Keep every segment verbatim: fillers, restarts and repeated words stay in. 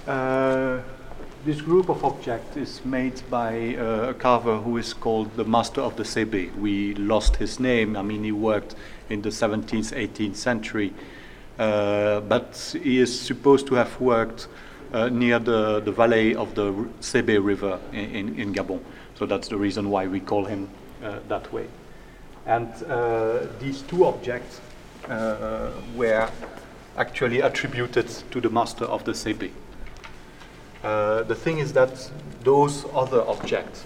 Uh, this group of objects is made by uh, a carver who is called the Master of the Sebe. We lost his name. I mean, he worked in the seventeenth, eighteenth century, uh, but he is supposed to have worked uh, near the, the valley of the Sebe River in, in, in Gabon. So that's the reason why we call him uh, that way. And uh, these two objects uh, were actually attributed to the Master of the Sebe. Uh, the thing is that those other objects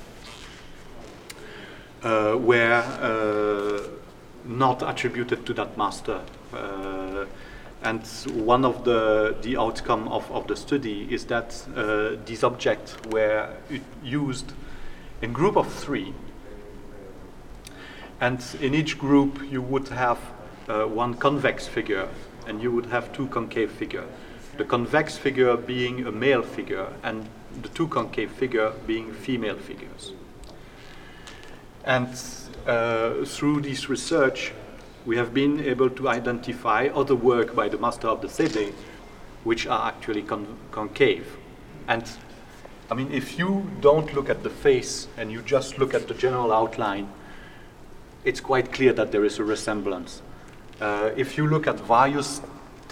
uh, were uh, not attributed to that master. Uh, and one of the, the outcome of, of the study is that uh, these objects were used in group of three. And in each group you would have uh, one convex figure and you would have two concave figures. The convex figure being a male figure and the two concave figure being female figures. And uh, through this research, we have been able to identify other work by the Master of the Sebe, which are actually con concave. And I mean, if you don't look at the face and you just look at the general outline, it's quite clear that there is a resemblance. Uh, if you look at various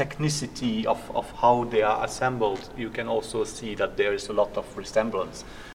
technicity of, of how they are assembled, you can also see that there is a lot of resemblance.